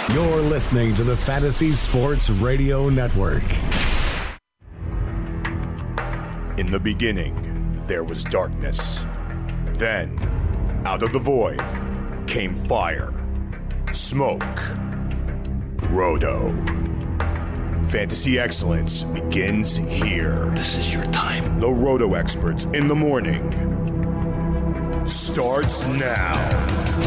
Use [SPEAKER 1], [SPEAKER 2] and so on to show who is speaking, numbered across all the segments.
[SPEAKER 1] You're listening to the Fantasy Sports Radio Network.
[SPEAKER 2] In the beginning, there was darkness. Then, out of the void, came fire, smoke, Roto. Fantasy excellence begins here.
[SPEAKER 3] This is your time.
[SPEAKER 2] The Roto experts in the morning starts now.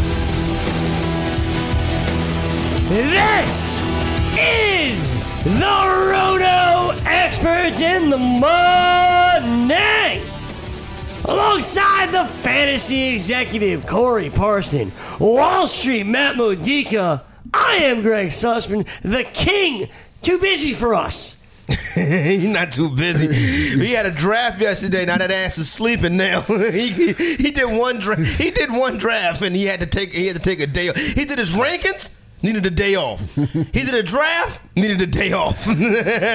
[SPEAKER 4] This is the Roto Experts in the Morning. Alongside the fantasy executive, Corey Parson, Wall Street, Matt Modica, I am Greg Sussman, the king. Too busy for us.
[SPEAKER 5] He's not too busy. He had a draft yesterday. Now that ass is sleeping now. he did one draft. He did one draft, and he had to take a day off. He did his rankings. Needed a day off. He did a draft. Needed a day off.
[SPEAKER 6] The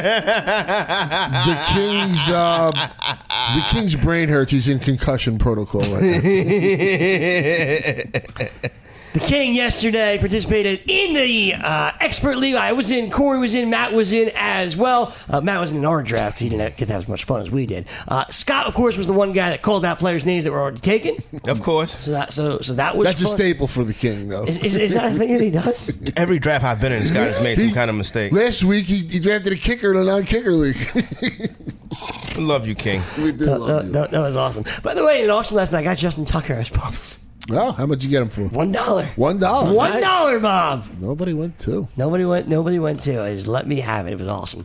[SPEAKER 6] king's brain hurts. He's in concussion protocol right now.
[SPEAKER 4] The king yesterday participated in the expert league. I was in, Corey was in, Matt was in as well. Matt wasn't in our draft because he didn't get to have as much fun as we did. Scott, of course, was the one guy that called out players' names that were already taken.
[SPEAKER 5] Of course.
[SPEAKER 4] So that was
[SPEAKER 6] That's
[SPEAKER 4] fun.
[SPEAKER 6] a staple for the king, though.
[SPEAKER 4] Is that a thing that he does?
[SPEAKER 5] Every draft I've been in, Scott has made some kind of mistake.
[SPEAKER 6] Last week, he drafted a kicker in a non-kicker league.
[SPEAKER 5] I love you, King.
[SPEAKER 6] We did love you.
[SPEAKER 4] That was awesome. By the way, in an auction last night, I got Justin Tucker as pumped.
[SPEAKER 6] Well, how much you get him for?
[SPEAKER 4] $1.
[SPEAKER 6] $1.
[SPEAKER 4] $1, Bob.
[SPEAKER 6] Nobody went two.
[SPEAKER 4] Nobody went to. They just let me have it. It was awesome.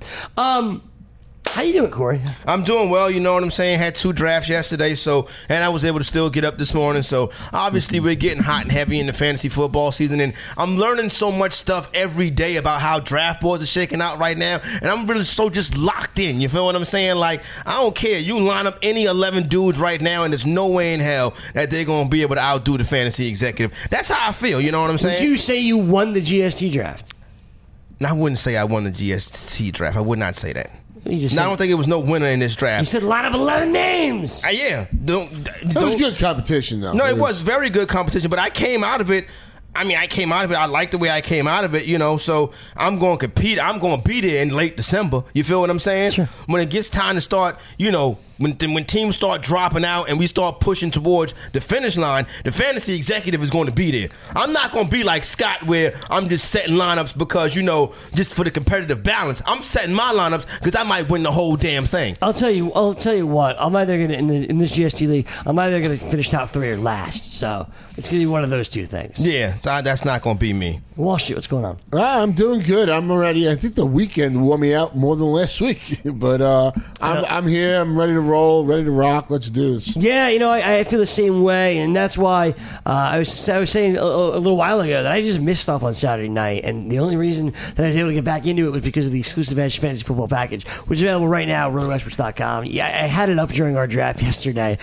[SPEAKER 4] How you doing, Corey?
[SPEAKER 5] I'm doing well, you know what I'm saying? Had 2 drafts yesterday, and I was able to still get up this morning. So obviously we're getting hot and heavy in the fantasy football season, and I'm learning so much stuff every day about how draft boards are shaking out right now, and I'm really so just locked in. You feel what I'm saying? Like, I don't care. You line up any 11 dudes right now, and there's no way in hell that they're going to be able to outdo the fantasy executive. That's how I feel, you know what I'm saying?
[SPEAKER 4] Would you say you won the GST draft?
[SPEAKER 5] I wouldn't say I won the GST draft. I would not say that.
[SPEAKER 4] You just
[SPEAKER 5] I don't think it was no winner in this draft.
[SPEAKER 4] You said line up 11 names.
[SPEAKER 5] Yeah.
[SPEAKER 6] That was good competition, though.
[SPEAKER 5] No, it was very good competition, but I came out of it. I like the way I came out of it, you know, so I'm going to compete. I'm going to be there in late December. You feel what I'm saying?
[SPEAKER 4] Sure.
[SPEAKER 5] When it gets time to start, you know, when teams start dropping out and we start pushing towards the finish line, the fantasy executive is going to be there. I'm not going to be like Scott where I'm just setting lineups because, you know, just for the competitive balance. I'm setting my lineups because I might win the whole damn thing.
[SPEAKER 4] I'll tell you what. I'm either going to, in this GST league, I'm either going to finish top 3 or last. So it's going to be one of those two things.
[SPEAKER 5] Yeah, so that's not going to be me.
[SPEAKER 4] Wall Street, what's going on?
[SPEAKER 6] I'm doing good. I'm already. I think the weekend wore me out more than last week, but I'm here. I'm ready to roll, ready to rock. Let's do this.
[SPEAKER 4] Yeah, you know, I feel the same way, and that's why I was saying a little while ago that I just missed stuff on Saturday night, and the only reason that I was able to get back into it was because of the exclusive Edge Fantasy Football Package, which is available right now at RotoExperts.com. Yeah, I had it up during our draft yesterday.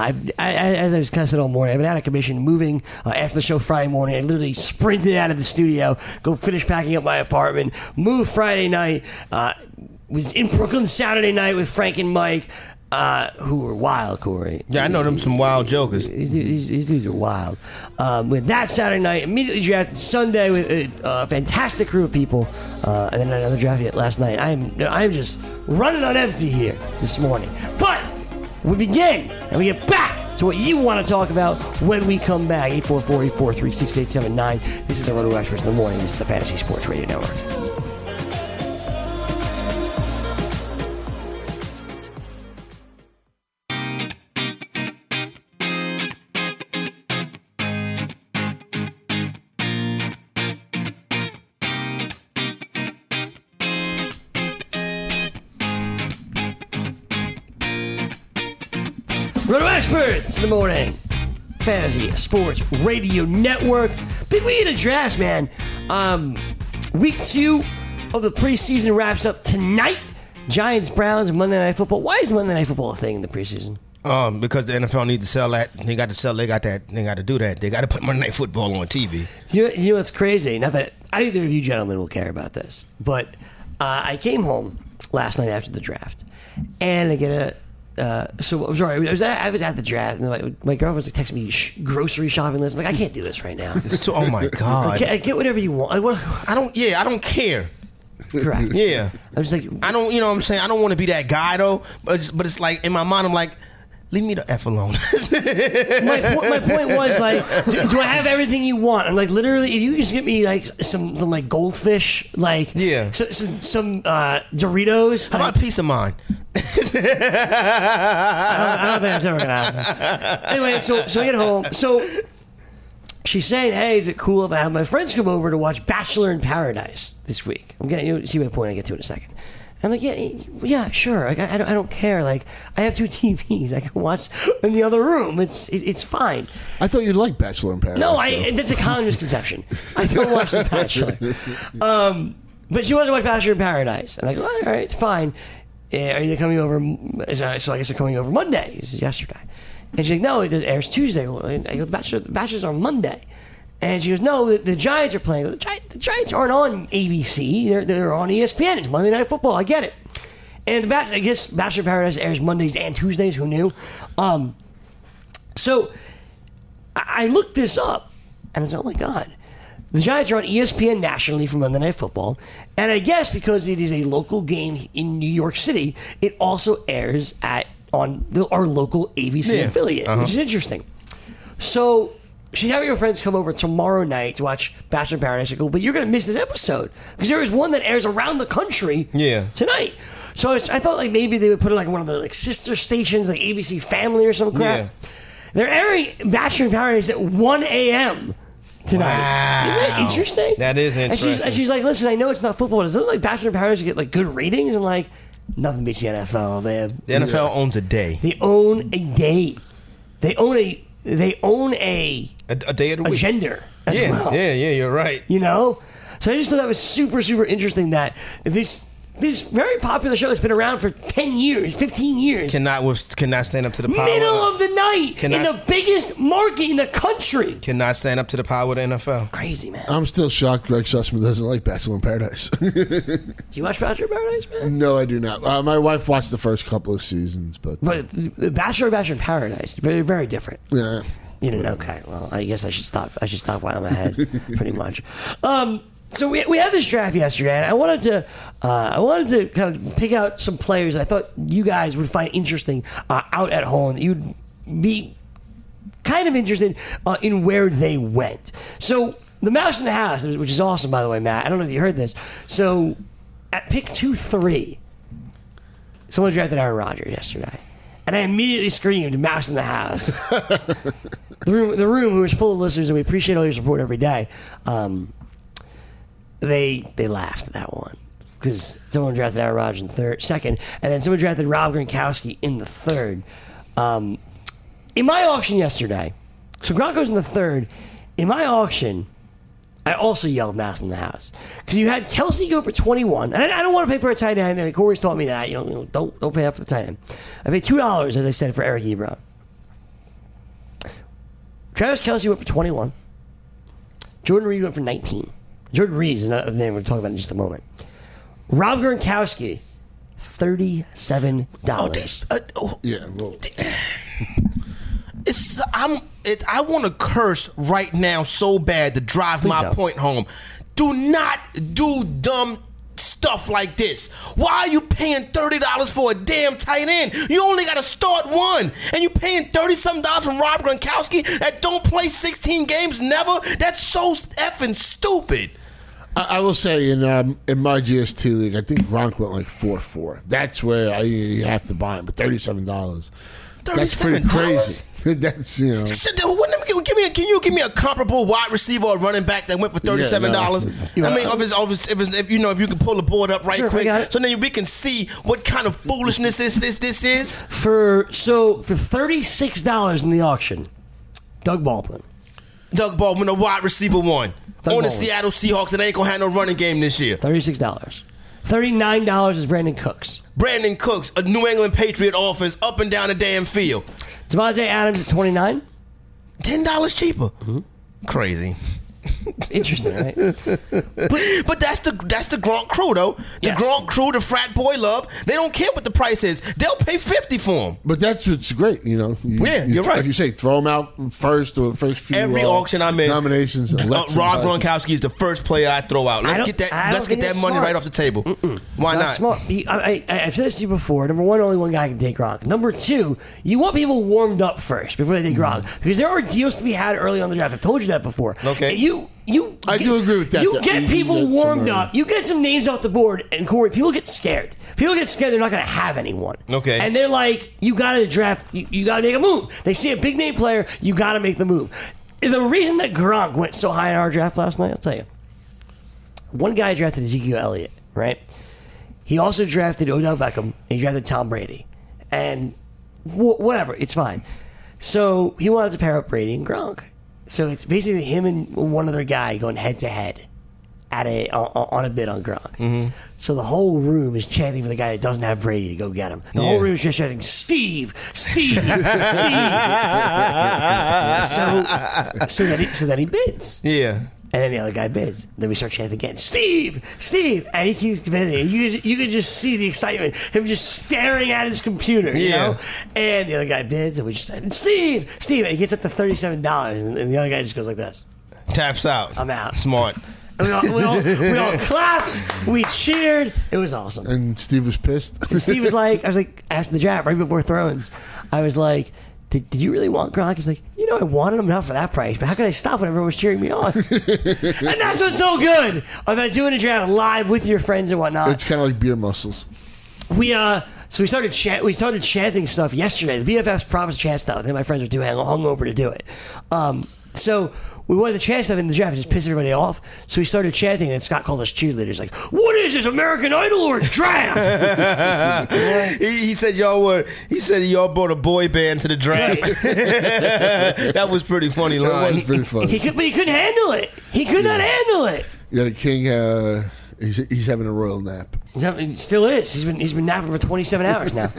[SPEAKER 4] As I was kind of said all morning, I've been out of commission, moving after the show Friday morning. I literally sprinted out of the studio, go finish packing up my apartment, move Friday night, was in Brooklyn Saturday night with Frank and Mike, who were wild, Corey.
[SPEAKER 5] Yeah, I know them some wild jokers.
[SPEAKER 4] These dudes are wild. With that Saturday night, immediately drafted Sunday with a fantastic crew of people, and then another draft yet last night. I am just running on empty here this morning. But we begin, and we get back to what you want to talk about when we come back. 844-843-6879. This is the Roto Experts in the Morning. This is the Fantasy Sports Radio Network. Roto Experts in the Morning. Fantasy Sports Radio Network. Big week of the drafts, man. Week 2 of the preseason wraps up tonight. Giants, Browns, and Monday Night Football. Why is Monday Night Football a thing in the preseason?
[SPEAKER 5] Because the NFL needs to sell that. They got to sell. They got to do that. They got to put Monday Night Football on TV.
[SPEAKER 4] You know what's crazy? Not that either of you gentlemen will care about this, but I came home last night after the draft, and I get So I'm sorry. I was at the draft, and my girlfriend was like texting me grocery shopping list. I'm like, I can't do this right now.
[SPEAKER 5] Oh my God!
[SPEAKER 4] Get whatever you want.
[SPEAKER 5] I don't care.
[SPEAKER 4] Correct.
[SPEAKER 5] Yeah.
[SPEAKER 4] I'm just like,
[SPEAKER 5] I don't. You know what I'm saying? I don't want to be that guy though. But it's like in my mind, I'm like, leave me the F alone.
[SPEAKER 4] my point was like, do I have everything you want? I'm like, literally, if you just get me like some like goldfish, like some Doritos.
[SPEAKER 5] How about peace of mind?
[SPEAKER 4] I don't think that's ever gonna happen. Anyway, so I get home. So she's saying, "Hey, is it cool if I have my friends come over to watch Bachelor in Paradise this week?" I'm getting you see my point. I get to in a second. I'm like, yeah, sure. Like, I don't care. Like, I have 2 TVs. I can watch in the other room. It's fine.
[SPEAKER 6] I thought you'd like Bachelor in Paradise.
[SPEAKER 4] No, that's a common misconception. I don't watch The Bachelor. But she wanted to watch Bachelor in Paradise. And I go, all right, it's fine. Are you coming over? So I guess they're coming over Monday. This is yesterday. And she's like, no, it airs Tuesday. I go, The Bachelor's on Monday. And she goes, no, the Giants are playing. The Giants aren't on ABC. They're on ESPN. It's Monday Night Football. I get it. And I guess Bachelor in Paradise airs Mondays and Tuesdays. Who knew? So I looked this up, and I was like, oh, my God. The Giants are on ESPN nationally for Monday Night Football. And I guess because it is a local game in New York City, it also airs on our local ABC affiliate, which is interesting. So she's having her friends come over tomorrow night to watch Bachelor in Paradise. I go, but you're going to miss this episode because there is one that airs around the country tonight. So I thought like maybe they would put it like one of the like sister stations, like ABC Family or some crap. Yeah. They're airing Bachelor in Paradise at 1 a.m. tonight.
[SPEAKER 5] Wow.
[SPEAKER 4] Isn't that interesting?
[SPEAKER 5] That is interesting.
[SPEAKER 4] And she's like, listen, I know it's not football, but does it look like Bachelor in Paradise get like good ratings? I'm like, nothing beats the NFL, man.
[SPEAKER 5] The NFL owns a day.
[SPEAKER 4] They own a day. They own a
[SPEAKER 5] day of the week.
[SPEAKER 4] Gender as well.
[SPEAKER 5] Yeah, you're right.
[SPEAKER 4] You know? So I just thought that was super, super interesting that this very popular show that's been around for 10 years, 15 years.
[SPEAKER 5] Cannot stand up to the power.
[SPEAKER 4] Middle of the night in the biggest market in the country.
[SPEAKER 5] Cannot stand up to the power of the NFL.
[SPEAKER 4] Crazy, man.
[SPEAKER 6] I'm still shocked Greg Sussman doesn't like Bachelor in Paradise.
[SPEAKER 4] Do you watch Bachelor in Paradise, man?
[SPEAKER 6] No, I do not. My wife watched the first couple of seasons. But
[SPEAKER 4] the Bachelor in Paradise, very, very different.
[SPEAKER 6] Yeah.
[SPEAKER 4] You know, okay. Well, I guess I should stop while I'm ahead, pretty much. So we had this draft yesterday, and I wanted to kind of pick out some players that I thought you guys would find interesting out at home, that you'd be kind of interested in where they went. So the Mouse in the House, which is awesome, by the way, Matt. I don't know if you heard this. So at pick 2-3, someone drafted Aaron Rodgers yesterday, and I immediately screamed, "Mouse in the House!" The room, who is full of listeners, and we appreciate all your support every day. They laughed at that one because someone drafted Aaron Rodgers in the second, and then someone drafted Rob Gronkowski in the third. In my auction yesterday, so Gronk goes in the third. In my auction, I also yelled "Mouse in the House" because you had Kelsey go for 21, and I don't want to pay for a tight end. And Corey's taught me that don't pay up for the tight end. I paid $2, as I said, for Eric Ebron. Travis Kelsey went for 21. Jordan Reed went for 19. Jordan Reed is another name we'll talk about in just a moment. Rob Gronkowski, $37.
[SPEAKER 6] Yeah. Well.
[SPEAKER 5] I want to curse right now so bad to drive my point home. Do not do dumb stuff like this. Why are you paying $30 for a damn tight end? You only got to start one, and you paying $30-something from Rob Gronkowski that don't play 16 games never? That's so effing stupid.
[SPEAKER 6] I will say in my GST league, I think Gronk went like 4-4. That's where you have to buy him, but $37. That's pretty crazy. That's Can you give me a comparable wide receiver or running back that went for $37?
[SPEAKER 5] Yeah, no. I mean, if you can pull the board up right quick, so then we can see what kind of foolishness this is.
[SPEAKER 4] For $36 in the auction, Doug Baldwin,
[SPEAKER 5] a wide receiver one on the Seattle Seahawks, and they ain't gonna have no running game this year.
[SPEAKER 4] $36. $39 is Brandon Cooks.
[SPEAKER 5] Brandon Cooks, a New England Patriot offense up and down the damn field.
[SPEAKER 4] Devontae Adams at $29.
[SPEAKER 5] $10 cheaper.
[SPEAKER 4] Mm-hmm.
[SPEAKER 5] Crazy.
[SPEAKER 4] Interesting, right?
[SPEAKER 5] But that's the Gronk crew, though. The Gronk crew, the frat boy love. They don't care what the price is. They'll pay $50 for him.
[SPEAKER 6] But that's what's great, you know.
[SPEAKER 5] You're right.
[SPEAKER 6] Like you say, throw them out first or first few.
[SPEAKER 5] Every auction I'm in,
[SPEAKER 6] nominations.
[SPEAKER 5] Rob Gronkowski is the first player I throw out. Let's get that money right off the table. Why not?
[SPEAKER 4] Smart. I've said this to you before. Number one, only one guy can take Gronk. Number two, you want people warmed up first before they take Gronk, because there are deals to be had early on the draft. I've told you that before.
[SPEAKER 5] Okay.
[SPEAKER 6] I do agree with that.
[SPEAKER 4] You get people warmed up. You get some names off the board, and Corey, people get scared. People get scared they're not going to have anyone.
[SPEAKER 5] Okay.
[SPEAKER 4] And they're like, you got to draft, you got to make a move. They see a big name player, you got to make the move. The reason that Gronk went so high in our draft last night, I'll tell you. One guy drafted Ezekiel Elliott, right? He also drafted Odell Beckham, and he drafted Tom Brady. And whatever, it's fine. So he wanted to pair up Brady and Gronk. So it's basically him and one other guy going head to head on a bid on Gronk. Mm-hmm. So the whole room is chanting for the guy that doesn't have Brady to go get him. The whole room is just chanting, Steve. So then he bids.
[SPEAKER 5] Yeah.
[SPEAKER 4] And then the other guy bids. Then we start chanting again, Steve! And he keeps bidding. You can just see the excitement. Him just staring at his computer, you know? And the other guy bids, and we just said, Steve! And he gets up to $37, and the other guy just goes like this.
[SPEAKER 5] Taps out.
[SPEAKER 4] I'm out.
[SPEAKER 5] Smart.
[SPEAKER 4] We all clapped. We cheered. It was awesome.
[SPEAKER 6] And Steve was pissed.
[SPEAKER 4] Steve was like, I was like, after the draft, right before Thrones, I was like, Did you really want Gronk? He's like, I wanted him not for that price, but how could I stop when everyone was cheering me on? And that's what's so good about doing a draft live with your friends and whatnot.
[SPEAKER 6] It's kind of like beer muscles.
[SPEAKER 4] So we started chanting stuff yesterday. The BFFs promised chant stuff. Then my friends were too hungover to do it. So we wanted to chant stuff in the draft, just piss everybody off. So we started chanting, and Scott called us cheerleaders. Like, what is this, American Idol or a draft?
[SPEAKER 5] he said y'all brought a boy band to the draft. That was pretty funny line.
[SPEAKER 6] That was pretty funny.
[SPEAKER 4] But he couldn't handle it. He could not handle it.
[SPEAKER 6] Yeah, the king. He's having a royal nap.
[SPEAKER 4] He still is. He's been napping for 27 hours now.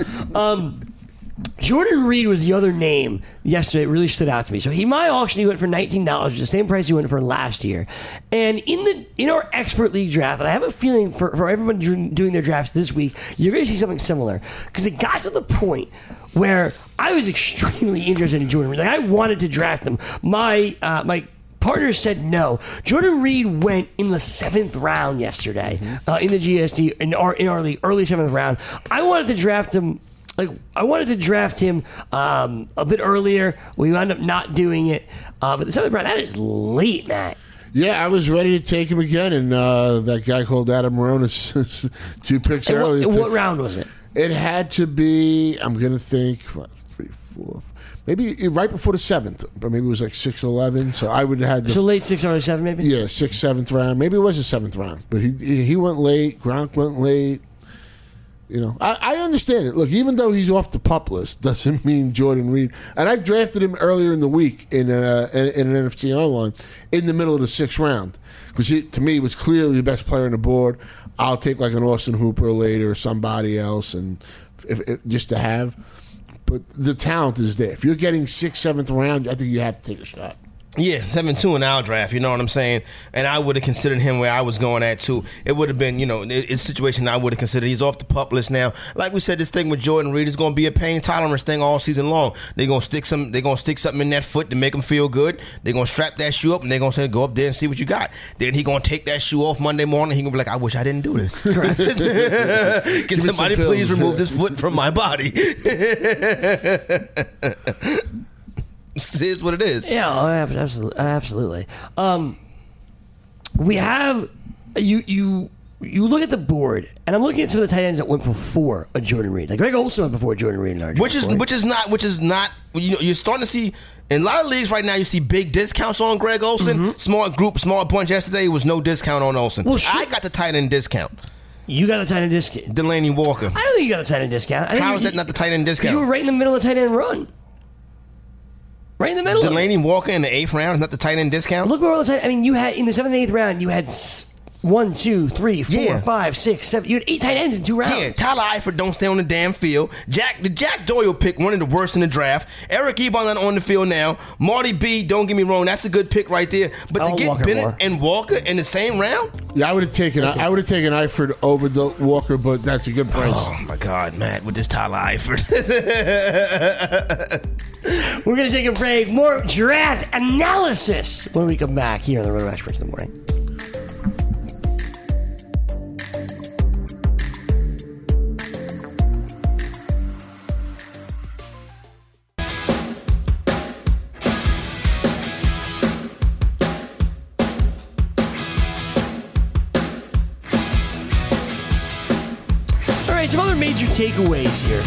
[SPEAKER 4] Jordan Reed was the other name yesterday. It really stood out to me. So my auction, he went for $19, which is the same price he went for last year. And in our expert league draft, and I have a feeling for everyone doing their drafts this week, you're going to see something similar, because it got to the point where I was extremely interested in Jordan Reed. Like, I wanted to draft him. My partner said no. Jordan Reed went in the 7th round yesterday in the GST in our league, early 7th round. I wanted to draft him. I wanted to draft him a bit earlier. We wound up not doing it. But the 7th round, that is late, Matt.
[SPEAKER 6] Yeah, I was ready to take him again, and that guy called Adam Maronis 2 picks earlier.
[SPEAKER 4] What round was it?
[SPEAKER 6] It had to be, I'm going to think, 3, 4, maybe right before the 7th, but maybe it was like 6, 11. So I would have had
[SPEAKER 4] so late 6 or 7, maybe.
[SPEAKER 6] Yeah, 6th, 7th round. Maybe it was the 7th round, but he went late. Gronk went late. I understand it. Look, even though he's off the PUP list, doesn't mean Jordan Reed. And I drafted him earlier in the week in an NFC Online in the middle of the 6th round, because to me, he was clearly the best player on the board. I'll take like an Austin Hooper later or somebody else, and if just to have. But the talent is there. If you're getting 6th, 7th round, I think you have to take a shot.
[SPEAKER 5] Yeah, 7-2 in our draft, you know what I'm saying? And I would have considered him where I was going at, too. It would have been, it's a situation I would have considered. He's off the PUP list now. Like we said, this thing with Jordan Reed is going to be a pain tolerance thing all season long. They're going to stick something in that foot to make him feel good. They're going to strap that shoe up, and they're going to say, go up there and see what you got. Then he's going to take that shoe off Monday morning. He's going to be like, I wish I didn't do this. Can somebody please remove this foot from my body? It is what it is.
[SPEAKER 4] Yeah, absolutely. We have you look at the board, and I'm looking at some of the tight ends that went before a Jordan Reed. Like Greg Olsen went before Jordan Reed in our draft.
[SPEAKER 5] Which is not. You're starting to see in a lot of leagues right now. You see big discounts on Greg Olsen. Small bunch. Yesterday was no discount on Olsen. Well, I got the tight end discount.
[SPEAKER 4] You got the tight end discount.
[SPEAKER 5] Delanie Walker.
[SPEAKER 4] I don't think you got the tight end discount.
[SPEAKER 5] How is that not the tight end discount?
[SPEAKER 4] You were right in the middle of the tight end run. Right in the middle.
[SPEAKER 5] Delanie Walker in the 8th round is not the tight end discount.
[SPEAKER 4] Look where all the tight. I mean, you had in the 7th and 8th round, you had 1, 2, 3, 4,
[SPEAKER 5] Yeah.
[SPEAKER 4] 5, 6, 7. You had 8 tight ends in 2 rounds.
[SPEAKER 5] Yeah, Tyler Eifert don't stay on the damn field. The Jack Doyle pick, one of the worst in the draft. Eric Ebron not on the field now. Marty B, don't get me wrong, that's a good pick right there. But
[SPEAKER 4] I
[SPEAKER 5] to get
[SPEAKER 4] want Walker
[SPEAKER 5] Bennett
[SPEAKER 4] more.
[SPEAKER 5] and Walker in the same round?
[SPEAKER 6] Yeah, I would have taken Eifert over the Walker, but that's a good price.
[SPEAKER 5] Oh my God, Matt, with this Tyler Eifert.
[SPEAKER 4] We're going to take a break. More draft analysis when we come back here on the Roto Experts in the morning. All right, some other major takeaways here.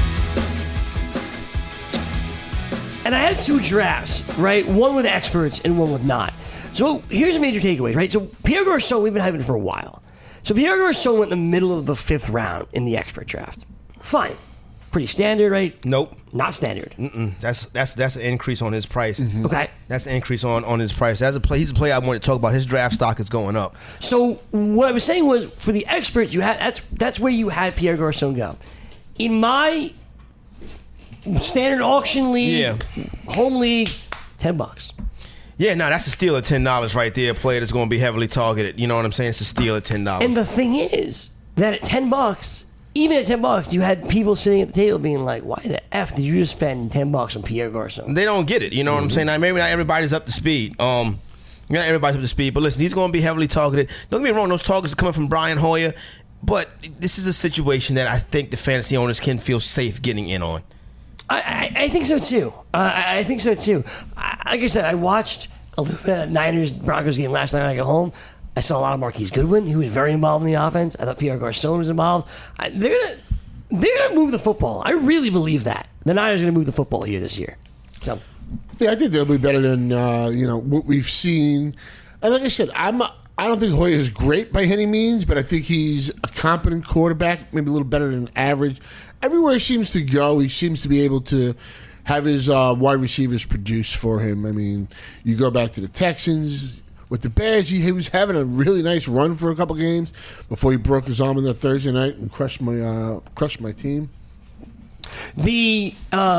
[SPEAKER 4] And I had 2 drafts, right? One with experts and one with not. So here's the major takeaways, right? So Pierre Garçon, we've been having for a while. So Pierre Garçon went in the middle of the 5th round in the expert draft. Fine. Pretty standard, right?
[SPEAKER 5] Nope.
[SPEAKER 4] Not standard.
[SPEAKER 5] That's an increase on his price.
[SPEAKER 4] Okay.
[SPEAKER 5] That's an increase on his price. He's a player I want to talk about. His draft stock is going up.
[SPEAKER 4] So what I was saying was, for the experts, you had that's where you had Pierre Garçon go. In my standard auction league, home league, $10.
[SPEAKER 5] Yeah, no, that's a steal of $10 right there. A player that's going to be heavily targeted. You know what I'm saying? It's a steal of $10.
[SPEAKER 4] And the thing is that at $10, even at $10, you had people sitting at the table being like, "Why the f did you just spend $10 on Pierre Garçon?"
[SPEAKER 5] They don't get it. You know what I'm saying? Now, maybe not everybody's up to speed. Not everybody's up to speed, but listen, he's going to be heavily targeted. Don't get me wrong; those targets are coming from Brian Hoyer, but this is a situation that I think the fantasy owners can feel safe getting in on.
[SPEAKER 4] I think so too. I think so too. Like I said, I watched a little bit of Niners-Broncos game last night when I got home. I saw a lot of Marquise Goodwin, who was very involved in the offense. I thought Pierre Garçon was involved. They're gonna move the football. I really believe that the Niners are gonna move the football here this year. So,
[SPEAKER 6] yeah, I think they'll be better than what we've seen. And like I said, I don't think Hoyer is great by any means, but I think he's a competent quarterback, maybe a little better than average. Everywhere he seems to go, he seems to be able to have his wide receivers produce for him. I mean, you go back to the Texans. With the Bears, he was having a really nice run for a couple games before he broke his arm on the Thursday night and crushed my team.
[SPEAKER 4] The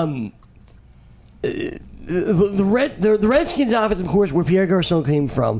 [SPEAKER 4] Redskins offense, of course, where Pierre Garçon came from,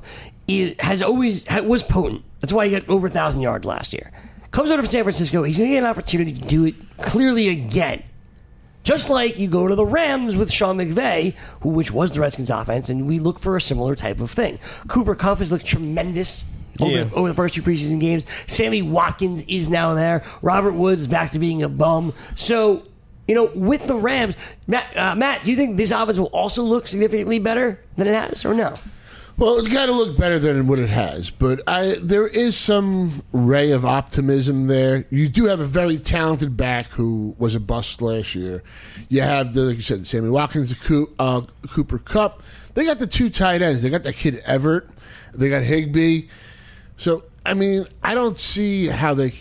[SPEAKER 4] was potent. That's why he got over 1,000 yards last year. Comes over from San Francisco, he's going to get an opportunity to do it clearly again. Just like you go to the Rams with Sean McVay, which was the Redskins offense, and we look for a similar type of thing. Cooper Kupp has looked tremendous over the first 2 preseason games. Sammy Watkins is now there. Robert Woods is back to being a bum. So, with the Rams, Matt, do you think this offense will also look significantly better than it has, or no?
[SPEAKER 6] Well, it's got to look better than what it has, but there is some ray of optimism there. You do have a very talented back who was a bust last year. You have, like you said, Sammy Watkins, Cooper Kupp. They got the 2 tight ends. They got that kid Everett. They got Higbee. So, I mean, I don't see how they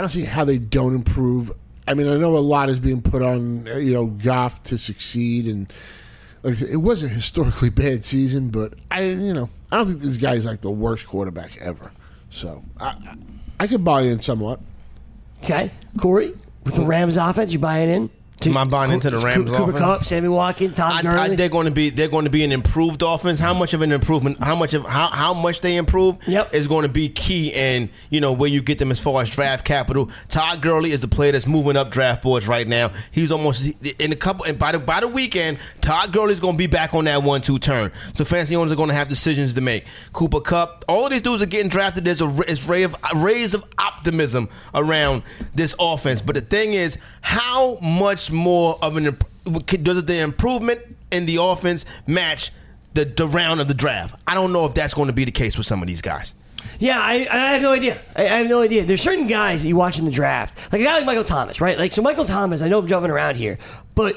[SPEAKER 6] don't improve. I mean, I know a lot is being put on, Goff to succeed, and like I said, it was a historically bad season, but I don't think this guy's like the worst quarterback ever. So I could buy in somewhat.
[SPEAKER 4] Okay, Corey, with the Rams offense, you buying in?
[SPEAKER 5] Am I buying into the Rams offense?
[SPEAKER 4] Cooper Kupp, Sammy Watkins, Todd Gurley.
[SPEAKER 5] They're going to be an improved offense. How much of an improvement? How much they improve is going to be key in where you get them as far as draft capital. Todd Gurley is a player that's moving up draft boards right now. He's almost in a couple. And by the weekend, Todd Gurley is going to be back on that 1-2 turn. So fantasy owners are going to have decisions to make. Cooper Kupp, all of these dudes are getting drafted. There's rays of optimism around this offense. But the thing is, how much more of does the improvement in the offense match the round of the draft? I don't know if that's going to be the case with some of these guys.
[SPEAKER 4] Yeah, I have no idea. I have no idea. There's certain guys that you watch in the draft, like a guy like Michael Thomas, right? Like, so Michael Thomas, I know I'm jumping around here, but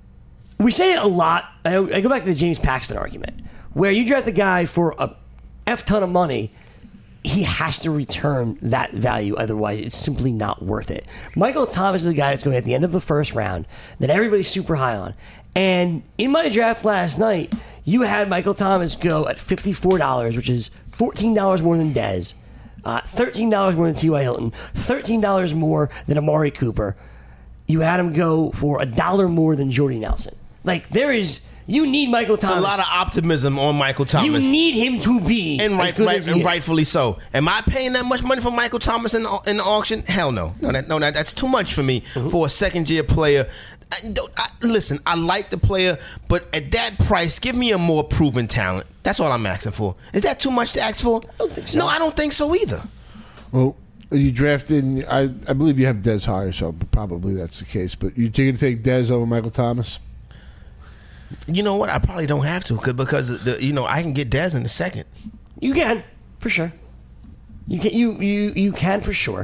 [SPEAKER 4] we say it a lot. I go back to the James Paxton argument, where you draft a guy for a F ton of money, he has to return that value. Otherwise, it's simply not worth it. Michael Thomas is a guy that's going at the end of the first round that everybody's super high on. And in my draft last night, you had Michael Thomas go at $54, which is $14 more than Dez. $13 more than T.Y. Hilton, $13 more than Amari Cooper. You had him go for $1 more than Jordy Nelson. Like, you need Michael Thomas.
[SPEAKER 5] It's a lot of optimism on Michael Thomas.
[SPEAKER 4] You need him to be
[SPEAKER 5] and rightfully so. Am I paying that much money for Michael Thomas in the auction? Hell no. That's too much for me for a second-year player. Listen, I like the player, but at that price, give me a more proven talent. That's all I'm asking for. Is that too much to ask for?
[SPEAKER 4] I don't think so.
[SPEAKER 5] No, I don't think so either.
[SPEAKER 6] Well, you drafted, I believe you have Dez higher, so probably that's the case. But you're going to take Dez over Michael Thomas?
[SPEAKER 5] You know what? I probably don't have to because I can get Dez in the second.
[SPEAKER 4] You can, for sure. You can for sure.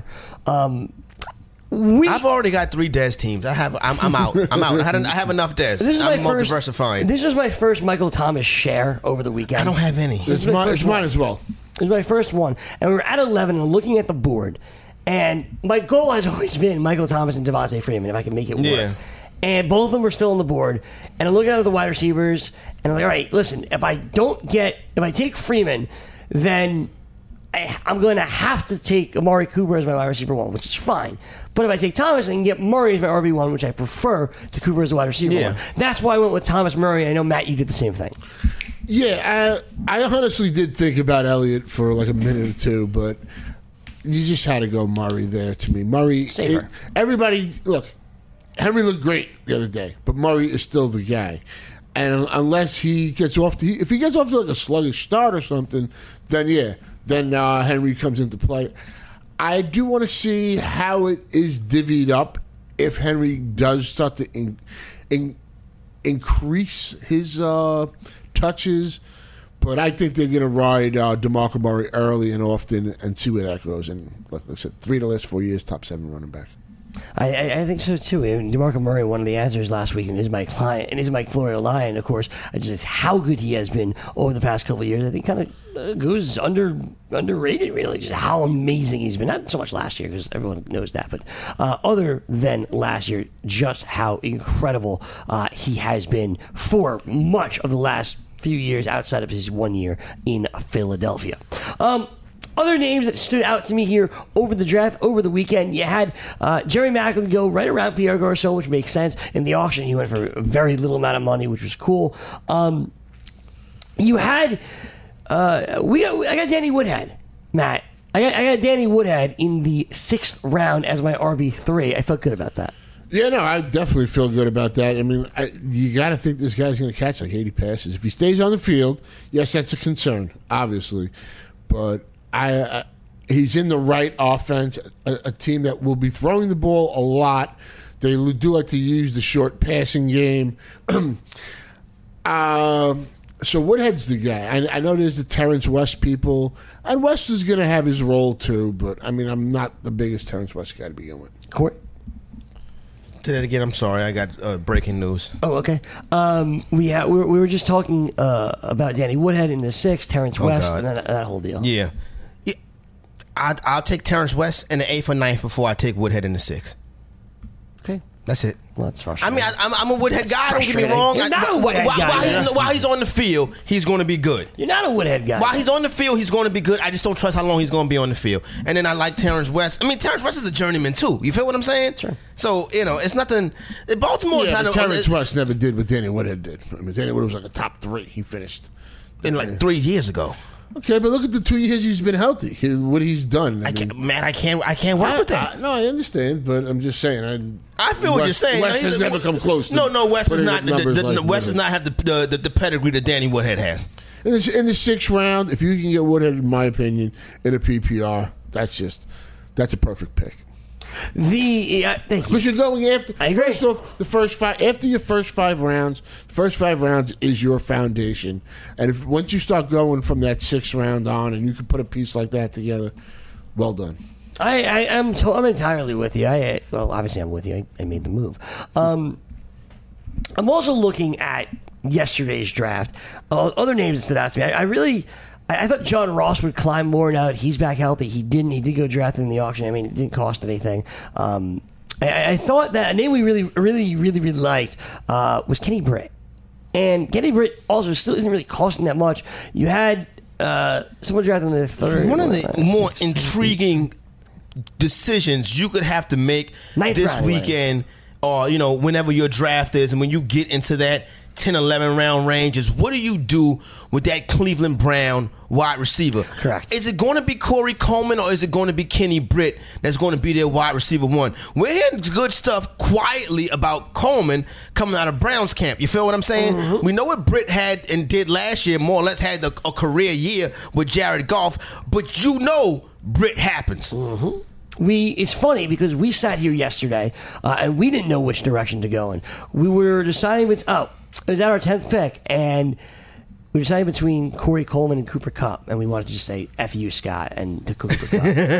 [SPEAKER 5] I've already got 3 Dez teams. I'm out. I have enough Dez. I'm diversifying.
[SPEAKER 4] This was my first Michael Thomas share over the weekend.
[SPEAKER 5] I don't have any.
[SPEAKER 6] It's mine as well.
[SPEAKER 4] It was my first one, and we were at 11 and looking at the board, and my goal has always been Michael Thomas and Devontae Freeman if I can make it work. Yeah. And both of them were still on the board. And I'm looking at the wide receivers, and I'm like, all right, listen, if I take Freeman, then I'm going to have to take Amari Cooper as my wide receiver 1, which is fine. But if I take Thomas, I can get Murray as my RB1, which I prefer to Cooper as a wide receiver 1. That's why I went with Thomas Murray. I know, Matt, you did the same thing.
[SPEAKER 6] Yeah, I honestly did think about Elliott for like a minute or two, but you just had to go Murray there to me. Murray,
[SPEAKER 4] safer.
[SPEAKER 6] Henry looked great the other day, but Murray is still the guy. And unless he gets off, if he gets off to like a sluggish start or something, then Henry comes into play. I do want to see how it is divvied up if Henry does start to increase his touches. But I think they're going to ride DeMarco Murray early and often and see where that goes. And like I said, 3 of the last 4 years, top 7 running back.
[SPEAKER 4] I think so too. DeMarco Murray, one of the answers last week, and is my client, and is my Florida Lion, of course. Just how good he has been over the past couple of years. I think kind of goes underrated, really. Just how amazing he's been. Not so much last year because everyone knows that, but other than last year, just how incredible he has been for much of the last few years outside of his 1 year in Philadelphia. Other names that stood out to me here over the draft, over the weekend, you had Jerry Maclin go right around Pierre Garçon, which makes sense. In the auction, he went for a very little amount of money, which was cool. You had, I got Danny Woodhead, Matt. I got Danny Woodhead in the 6th round as my RB3. I felt good about that.
[SPEAKER 6] Yeah, no, I definitely feel good about that. I mean, you got to think this guy's going to catch like 80 passes. If he stays on the field, yes, that's a concern, obviously. But he's in the right offense, a team that will be throwing the ball a lot. They do like to use the short passing game. So Woodhead's the guy. I know there's the Terrence West people, and West is going to have his role too, but, I mean, I'm not the biggest Terrence West guy to begin with.
[SPEAKER 4] Court?
[SPEAKER 5] Say that again. I'm sorry. I got breaking news.
[SPEAKER 4] Oh, okay. We were just talking about Danny Woodhead in the 6th, Terrence West, and that whole deal.
[SPEAKER 5] Yeah. I'll take Terrence West in the 8th or 9th before I take Woodhead in the 6th.
[SPEAKER 4] Okay.
[SPEAKER 5] That's it.
[SPEAKER 4] Well, that's frustrating.
[SPEAKER 5] I mean, I'm a Woodhead guy. Don't get me wrong.
[SPEAKER 4] You're not a Woodhead guy.
[SPEAKER 5] While he's on the field, he's going to be good.
[SPEAKER 4] You're not a Woodhead guy.
[SPEAKER 5] While he's on the field, he's going to be good. I just don't trust how long he's going to be on the field. And then I like Terrence West. I mean, Terrence West is a journeyman, too. You feel what I'm saying?
[SPEAKER 4] Sure.
[SPEAKER 5] So, it's nothing. Baltimore is not
[SPEAKER 6] Terrence West never did what Danny Woodhead did. I mean, Danny Woodhead was like a top 3. He finished.
[SPEAKER 5] In like 3 years ago.
[SPEAKER 6] Okay, but look at the 2 years he's been healthy. What he's done.
[SPEAKER 5] I can't work with that.
[SPEAKER 6] No, I understand, but I'm just saying.
[SPEAKER 5] I feel what you're saying.
[SPEAKER 6] West has never come close.
[SPEAKER 5] No, West is not. West does not have the pedigree that Danny Woodhead has.
[SPEAKER 6] In the 6th round, if you can get Woodhead, in my opinion, in a PPR, that's a perfect pick.
[SPEAKER 4] Thank you.
[SPEAKER 6] Because you're going after.
[SPEAKER 4] I agree.
[SPEAKER 6] First off, after your first 5 rounds, the first 5 rounds is your foundation, and once you start going from that 6th round on, and you can put a piece like that together, well done.
[SPEAKER 4] I'm entirely with you. Well, obviously I'm with you. I made the move. I'm also looking at yesterday's draft. Other names that stood out to me. I thought John Ross would climb more now that he's back healthy. He didn't. He did go drafted in the auction. I mean, it didn't cost anything. I thought that a name we really liked was Kenny Britt. And Kenny Britt also still isn't really costing that much. You had someone drafted in the third.
[SPEAKER 5] One of the more intriguing decisions you could have to make this weekend, or whenever your draft is, and when you get into that 10-11 round range, is what do you do with that Cleveland Brown wide receiver?
[SPEAKER 4] Correct.
[SPEAKER 5] Is it going to be Corey Coleman, or is it going to be Kenny Britt that's going to be their wide receiver one? We're hearing good stuff quietly about Coleman coming out of Browns camp. You feel what I'm saying? Mm-hmm. We know what Britt had and did last year, more or less had a career year with Jared Goff, but Britt happens.
[SPEAKER 4] Mm-hmm. It's funny because we sat here yesterday and we didn't know which direction to go in. We were deciding it was at our 10th pick, and we decided between Corey Coleman and Cooper Kupp, and we wanted to just say F you, Scott, and to Cooper Kupp.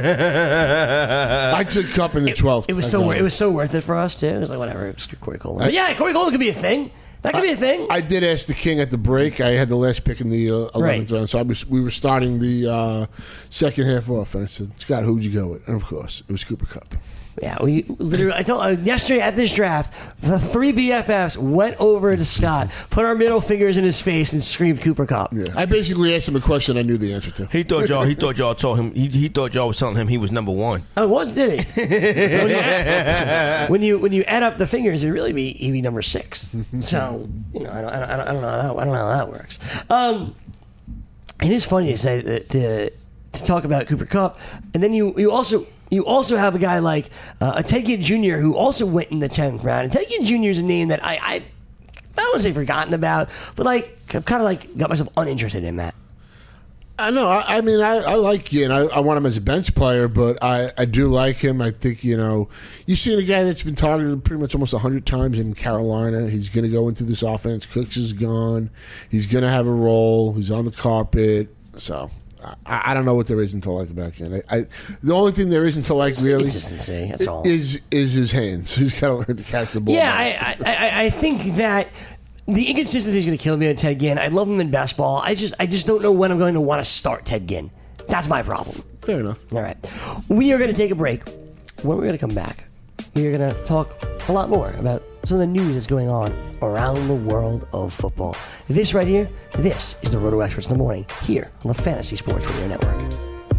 [SPEAKER 6] I took Kupp in the 12th.
[SPEAKER 4] It was so worth it for us too. It was like whatever, it was Corey Coleman. But yeah, Corey Coleman could be a thing. That could be a thing.
[SPEAKER 6] I did ask the King at the break. I had the last pick in the 11th round, so we were starting the second half off, and I said, Scott, who'd you go with? And of course, it was Cooper Kupp.
[SPEAKER 4] Yeah, we literally. I told yesterday at this draft, the 3 BFFs went over to Scott, put our middle fingers in his face, and screamed Cooper Kupp.
[SPEAKER 6] Yeah, I basically asked him a question I knew the answer to.
[SPEAKER 5] He thought y'all told him. He thought y'all was telling him he was number one.
[SPEAKER 4] Oh, was, did he? when you add up the fingers, he'd be number 6. So I don't know how that works. It is funny to say that to talk about Cooper Kupp, and then you also have a guy like a Ted Ginn Jr. who also went in the 10th round. And Ted Ginn Jr. is a name that I don't want to say forgotten about, but I've kind of got myself uninterested in that.
[SPEAKER 6] I know. I mean, I like Ginn. I want him as a bench player, but I do like him. I think, you've seen a guy that's been targeted pretty much almost 100 times in Carolina. He's going to go into this offense. Cooks is gone. He's going to have a role. He's on the carpet. So I don't know what there isn't to like about Ginn. The only thing there isn't to like really
[SPEAKER 4] consistency. That's all.
[SPEAKER 6] Is his hands. He's got to learn to catch the ball.
[SPEAKER 4] Yeah, I think that the inconsistency is going to kill me on Ted Ginn. I love him in best ball. I just don't know when I'm going to want to start Ted Ginn. That's my problem.
[SPEAKER 6] Fair enough.
[SPEAKER 4] All right, we are going to take a break. When we're going to come back, we are going to talk a lot more about some of the news that's going on around the world of football. This right here, this is the Roto Experts in the Morning here on the Fantasy Sports Radio Network.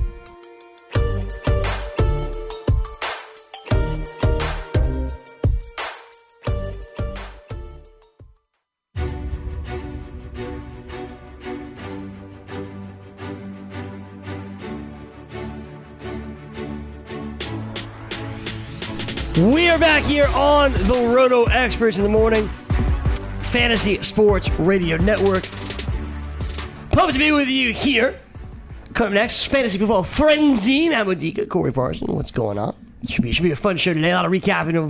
[SPEAKER 4] We are back here on the Roto Experts in the Morning, Fantasy Sports Radio Network. Pumped to be with you here. Coming next, Fantasy Football Frenzy. Matt Modica, Corey Parson. What's going on? Should be a fun show today. A lot of recapping of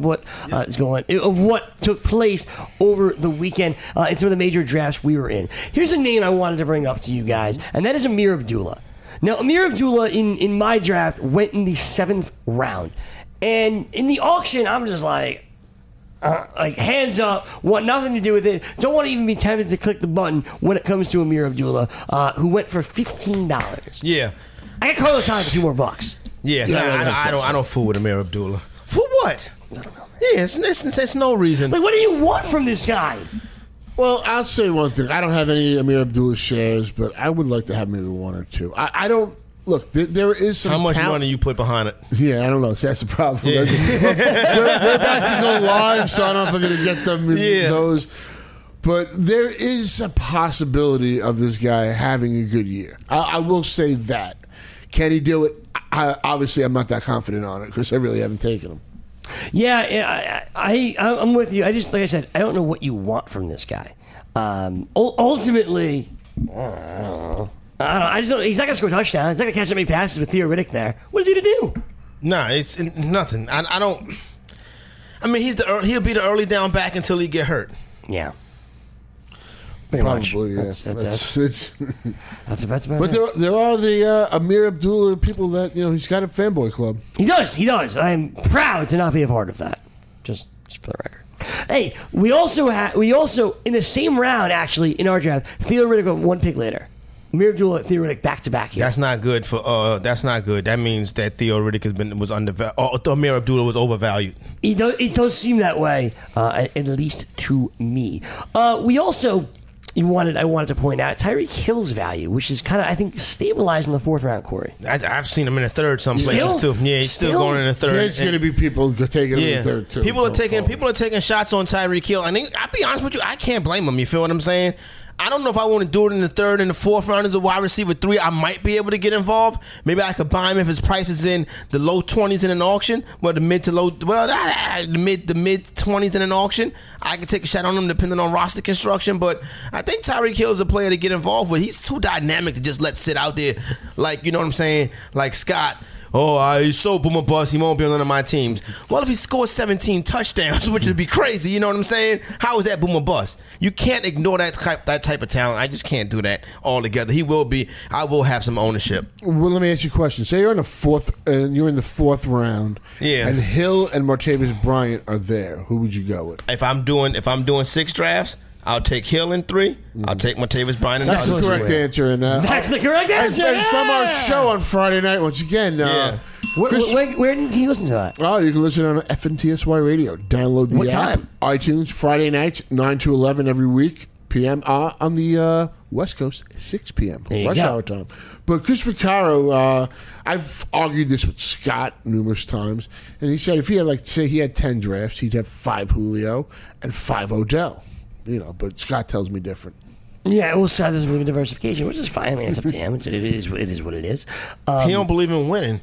[SPEAKER 4] what took place over the weekend in some of the major drafts we were in. Here's a name I wanted to bring up to you guys, and that is Ameer Abdullah. Now, Ameer Abdullah in my draft went in the 7th round. And in the auction, I'm just like hands up, want nothing to do with it. Don't want to even be tempted to click the button when it comes to Ameer Abdullah, who went for $15.
[SPEAKER 5] Yeah,
[SPEAKER 4] I got Carlos Hyde for $2 more.
[SPEAKER 5] Yeah, I don't fool with Ameer Abdullah. For what?
[SPEAKER 4] I don't know.
[SPEAKER 5] Yeah, it's no reason.
[SPEAKER 4] Like, what do you want from this guy?
[SPEAKER 6] Well, I'll say one thing. I don't have any Ameer Abdullah shares, but I would like to have maybe one or two. I don't. Look, there is some.
[SPEAKER 5] How much money you put behind it?
[SPEAKER 6] Yeah, I don't know. That's the problem. Yeah. we're about to go live, so I don't know if I'm going to get them those. But there is a possibility of this guy having a good year. I will say that. Can he do it? Obviously, I'm not that confident on it because I really haven't taken him.
[SPEAKER 4] Yeah, I'm with you. Like I said, I don't know what you want from this guy. Ultimately, I don't know. I just don't. He's not going to score touchdowns. He's not going to catch that many passes with Theo Riddick there. What is he to do?
[SPEAKER 5] Nah, it's nothing. I don't. I mean, he'll be the early down back until he get hurt.
[SPEAKER 4] Yeah.
[SPEAKER 6] Probably, yeah. That's
[SPEAKER 4] about it.
[SPEAKER 6] But there are the Ameer Abdullah people that he's got a fanboy club.
[SPEAKER 4] He does. I'm proud to not be a part of that. Just for the record. Hey, we also in the same round actually in our draft, Theo Riddick went 1 pick later. Ameer Abdullah, Theo Riddick back to back here.
[SPEAKER 5] That's not good for. That's not good. That means that Theo Riddick was undervalued. Ameer Abdullah was overvalued.
[SPEAKER 4] It does seem that way, at least to me. We also, I wanted to point out Tyreek Hill's value, which is kind of, I think, stabilized in the 4th round, Corey.
[SPEAKER 5] I've seen him in the 3rd some places too. Yeah, he's still going in the 3rd.
[SPEAKER 6] There's going to be people taking him in the 3rd too.
[SPEAKER 5] People are taking shots on Tyreek Hill. I mean, I'll be honest with you, I can't blame him. You feel what I'm saying? I don't know if I want to do it in the 3rd and the 4th round as a wide receiver 3. I might be able to get involved. Maybe I could buy him if his price is in the low 20s in an auction. Well, the mid 20s in an auction. I could take a shot on him depending on roster construction. But I think Tyreek Hill is a player to get involved with. He's too dynamic to just let sit out there, like, you know what I'm saying, like Scott. Oh, he's so boomer bust, he won't be on none of my teams. Well, if he scores 17 touchdowns, which would be crazy, you know what I'm saying? How is that boomer bust? You can't ignore that type of talent. I just can't do that altogether. He will be. I will have some ownership.
[SPEAKER 6] Well, let me ask you a question. Say you're in the 4th, you're in the 4th round, and Hill and Martavis Bryant are there. Who would you go with?
[SPEAKER 5] If I'm doing 6 drafts, I'll take Hill in 3. I'll take Martavis Bryant in 3.
[SPEAKER 6] That's the correct answer.
[SPEAKER 4] That's the correct answer.
[SPEAKER 6] And from our show on Friday night, once again,
[SPEAKER 4] where can you listen to that?
[SPEAKER 6] Oh, you can listen on FNTSY Radio. Download the app. iTunes, Friday nights, 9 to 11 every week, p.m. On the West Coast, 6 p.m. Rush hour time. But Christopher Caro, I've argued this with Scott numerous times, and he said if he had, say he had 10 drafts, he'd have 5 Julio and 5 Odell. But Scott tells me different.
[SPEAKER 4] Yeah, well, Scott doesn't believe in diversification, which is fine. I mean, it's up to him. It is what it is.
[SPEAKER 5] He don't believe in winning.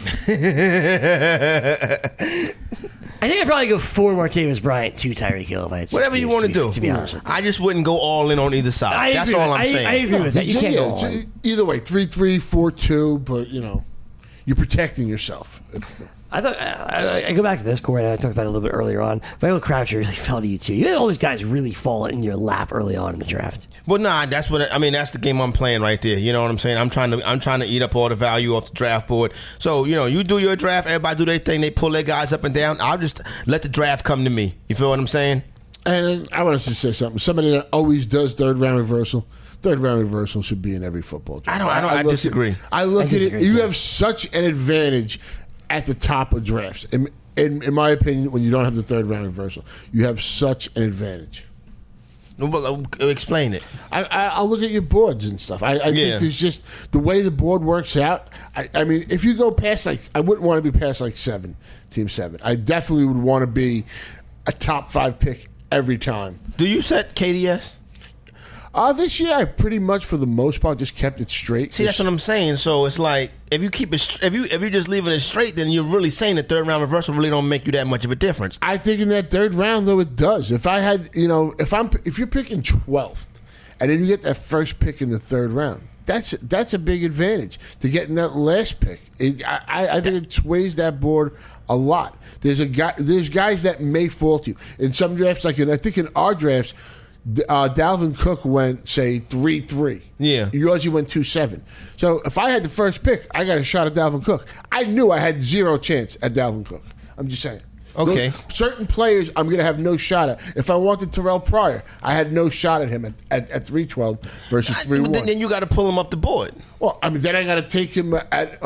[SPEAKER 4] I think I'd probably go 4 Martavis Bryant, 2 Tyreek Hill. If I had
[SPEAKER 5] whatever you want to do.
[SPEAKER 4] To be honest with you.
[SPEAKER 5] I just wouldn't go all in on either side. That's all I'm saying.
[SPEAKER 4] I agree with that. You can't go all in.
[SPEAKER 6] Either way, 3-3, 4-2, but, you're protecting yourself.
[SPEAKER 4] I thought I go back to this, Corey, and I talked about it a little bit earlier on. Michael Crabtree really fell to you too. You had all these guys really fall in your lap early on in the draft.
[SPEAKER 5] Well, that's that's the game I'm playing right there. You know what I'm saying? I'm trying to eat up all the value off the draft board. So you do your draft, everybody do their thing, they pull their guys up and down. I'll just let the draft come to me. You feel what I'm saying?
[SPEAKER 6] And I want to just say something. Somebody that always does 3rd round reversal. 3rd round reversal should be in every football draft.
[SPEAKER 5] I disagree.
[SPEAKER 6] I look at it. You have such an advantage at the top of drafts. In my opinion, when you don't have the 3rd round reversal, you have such an advantage.
[SPEAKER 5] Well, explain it.
[SPEAKER 6] I'll look at your boards and stuff. I think there's just the way the board works out. I mean, if you go past I wouldn't want to be past 7, team 7. I definitely would want to be a top 5 pick every time.
[SPEAKER 5] Do you set KDS?
[SPEAKER 6] This year, I pretty much, for the most part, just kept it straight.
[SPEAKER 5] See, that's what I'm saying. So it's like if you keep it, if you're just leaving it straight, then you're really saying the 3rd round reversal really don't make you that much of a difference.
[SPEAKER 6] I think in that 3rd round, though, it does. If I had, if you're picking 12th, and then you get that first pick in the 3rd round, that's a big advantage to getting that last pick. I think it sways that board a lot. There's guys that may fall to you in some drafts. I think in our drafts. Dalvin Cook went, say, 3-3.
[SPEAKER 5] Yeah.
[SPEAKER 6] Yours, you went 2-7. So if I had the first pick, I got a shot at Dalvin Cook. I knew I had 0 chance at Dalvin Cook. I'm just saying.
[SPEAKER 5] Okay.
[SPEAKER 6] Certain players I'm going to have no shot at. If I wanted Terrell Pryor, I had no shot at him at 3-12 versus 3-1.
[SPEAKER 5] Then you got to pull him up the board.
[SPEAKER 6] Well, I mean, then I got to take him at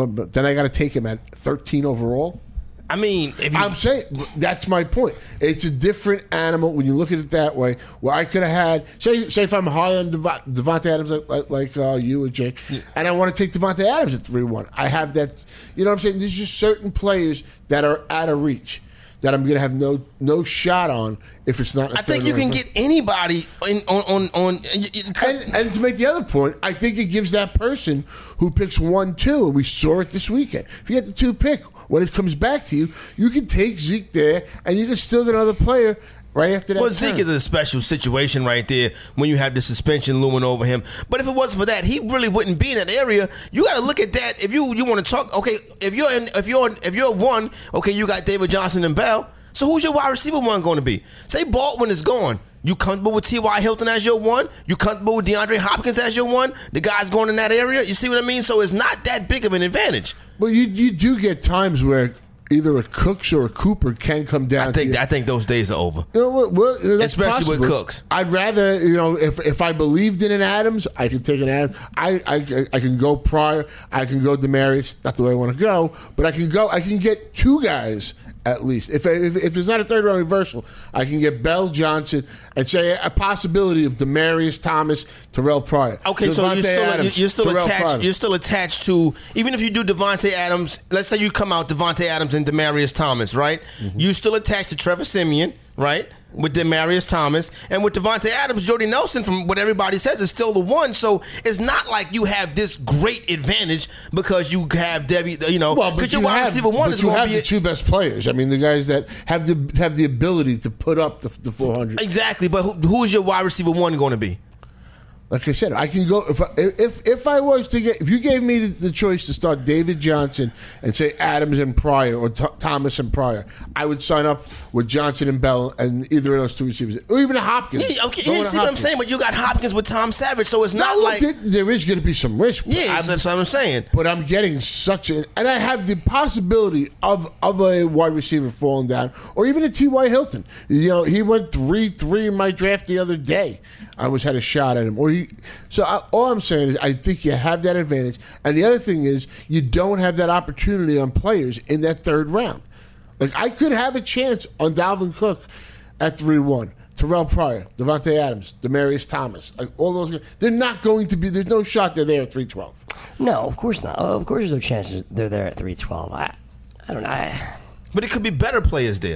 [SPEAKER 6] 13 overall.
[SPEAKER 5] I mean,
[SPEAKER 6] I'm saying that's my point. It's a different animal when you look at it that way. Where I could have had, say if I'm high on Devontae Adams like you and Jake, and I want to take Devontae Adams at 3-1. I have that. You know what I'm saying? There's just certain players that are out of reach that I'm going to have no shot on if it's not.
[SPEAKER 5] I think you can get anybody on.
[SPEAKER 6] And to make the other point, I think it gives that person who picks 1-2, and we saw it this weekend. If you get the 2 pick. When it comes back to you, you can take Zeke there, and you can still get another player right after that.
[SPEAKER 5] Well, Zeke is a special situation right there when you have the suspension looming over him. But if it wasn't for that, he really wouldn't be in that area. You got to look at that. If you want to talk, okay, if you're 1, okay, you got David Johnson and Bell. So who's your wide receiver 1 going to be? Say Baldwin is gone. You comfortable with T.Y. Hilton as your 1? You comfortable with DeAndre Hopkins as your 1? The guy's going in that area. You see what I mean? So it's not that big of an advantage.
[SPEAKER 6] Well, you do get times where either a Cooks or a Cooper can come down.
[SPEAKER 5] I think those days are over.
[SPEAKER 6] That's
[SPEAKER 5] especially
[SPEAKER 6] possible.
[SPEAKER 5] with Cooks.
[SPEAKER 6] I'd rather, if I believed in an Adams, I can take an Adams. I can go Pryor. I can go Demaryius. Not the way I want to go, but I can get 2 guys at least. If there's not a third round reversal, I can get Bell, Johnson, and say a possibility of Demaryius Thomas, Terrell Pryor.
[SPEAKER 5] Okay, so you're still attached to, even if you do Devontae Adams, let's say you come out Devontae Adams and Demaryius Thomas, right? Mm-hmm. You still attached to Trevor Siemian, right? With Demaryius Thomas, and with Devontae Adams, Jordy Nelson, from what everybody says, is still the one. So it's not like you have this great advantage because you have Debbie, because your wide receiver one is going to be
[SPEAKER 6] the two best players. I mean, the guys that have the ability to put up the 400.
[SPEAKER 5] Exactly, but who is your wide receiver one going to be?
[SPEAKER 6] Like I said, I can go if I was to get, if you gave me the choice to start David Johnson and say Adams and Pryor or Thomas and Pryor, I would sign up with Johnson and Bell and either of those two receivers, or even Hopkins.
[SPEAKER 5] Yeah, okay, you see what I'm saying? But you got Hopkins with Tom Savage, so it's not like
[SPEAKER 6] there is going to be some risk.
[SPEAKER 5] Yeah, that's what I'm saying.
[SPEAKER 6] But I'm getting and I have the possibility of a wide receiver falling down, or even a T.Y. Hilton. He went 3-3 in my draft the other day. I almost had a shot at him. All I'm saying is I think you have that advantage. And the other thing is you don't have that opportunity on players in that third round. Like, I could have a chance on Dalvin Cook at 3-1. Terrell Pryor, Devontae Adams, Demaryius Thomas. Like, all those guys. They're not going to be, there's no shot they're there at 3-12.
[SPEAKER 4] No, of course not. Of course there's no chances they're there at 3-12. I don't know.
[SPEAKER 5] But it could be better players there.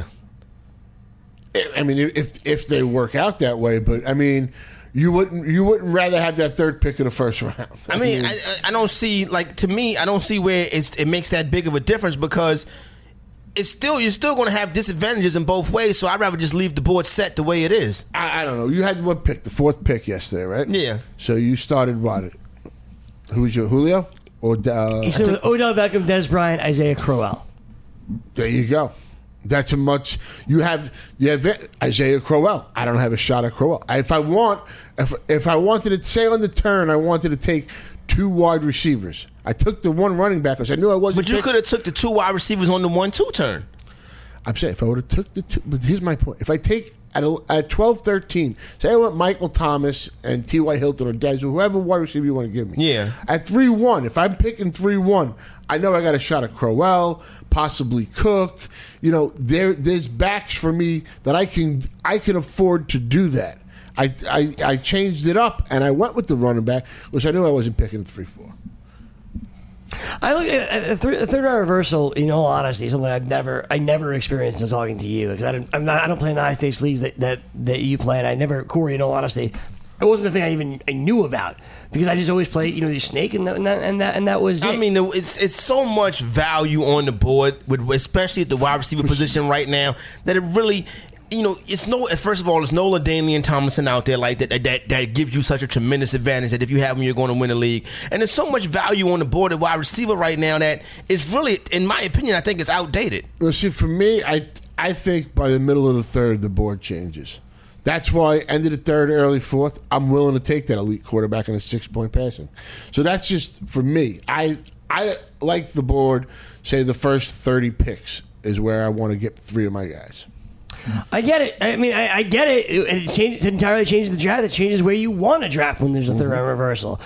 [SPEAKER 6] I mean, if they work out that way, but I mean, you wouldn't rather have that third pick of the first round.
[SPEAKER 5] I mean, I don't see, like, to me, I don't see where it makes that big of a difference, because you're still going to have disadvantages in both ways. So I'd rather just leave the board set the way it is.
[SPEAKER 6] I don't know. You had what pick? The fourth pick yesterday, right?
[SPEAKER 5] Yeah.
[SPEAKER 6] So you started what? Who was your Julio? Or
[SPEAKER 4] he started with Odell Beckham, Dez Bryant, Isaiah Crowell.
[SPEAKER 6] There you go. That's a much you have Isaiah Crowell. I don't have a shot at Crowell. If I wanted to say on the turn, I wanted to take two wide receivers. I took the one running back because I knew I wasn't.
[SPEAKER 5] But you could have took the two wide receivers on the 1-2 turn.
[SPEAKER 6] I'm saying if I would have took the two, but here's my point: if I take at 12-13, say I want Michael Thomas and T.Y. Hilton or Dez or whoever wide receiver you want to give me.
[SPEAKER 5] Yeah.
[SPEAKER 6] At 3-1, if I'm picking 3-1. I know I got a shot at Crowell, possibly Cook. There's backs for me that I can afford to do that. I changed it up and I went with the running back, which I knew I wasn't picking at 3-4.
[SPEAKER 4] I look at a third round reversal. In all honesty, something I never experienced until talking to you, because I don't play in the high stakes leagues that you play, and I never, Corey. In all honesty, it wasn't the thing I knew about, because I just always played, the snake, and that was it.
[SPEAKER 5] I mean, it's so much value on the board, especially at the wide receiver position right now, that it really, it's no. First of all, there's no LaDainian Tomlinson out there like that gives you such a tremendous advantage that if you have him, you're going to win the league. And there's so much value on the board at wide receiver right now that it's really, in my opinion, I think it's outdated.
[SPEAKER 6] Well, see, for me, I think by the middle of the third, the board changes. That's why end of the third, early fourth, I'm willing to take that elite quarterback in a 6-point passing. So that's just for me. I like the board, say the first 30 picks is where I want to get 3 of my guys.
[SPEAKER 4] I get it. I mean, I get it. It entirely changes the draft. It changes where you want to draft when there's a third round reversal.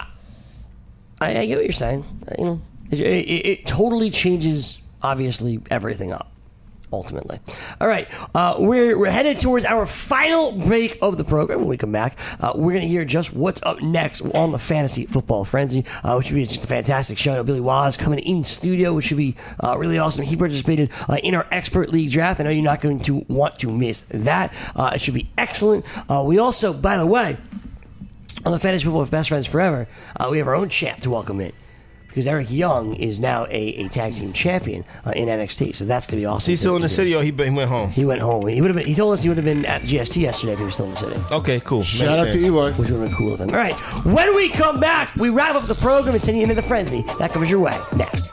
[SPEAKER 4] I get what you're saying. It totally changes, obviously, everything up. Ultimately. All right. We're headed towards our final break of the program. When we come back, we're going to hear just what's up next on the Fantasy Football Frenzy, which should be just a fantastic show. Billy Waz coming in studio, which should be really awesome. He participated in our Expert League draft. I know you're not going to want to miss that. It should be excellent. We also, by the way, on the Fantasy Football Best Friends Forever, we have our own champ to welcome in. Because Eric Young is now a tag team champion in NXT, so that's going to be awesome.
[SPEAKER 5] He's still in the city, or he went home?
[SPEAKER 4] He went home. He told us he would have been at GST yesterday if he was still in the city.
[SPEAKER 5] Okay, cool.
[SPEAKER 6] Shout out to Eli.
[SPEAKER 4] Which would have been cool of him. All right, when we come back, we wrap up the program and send you into the frenzy. That comes your way next.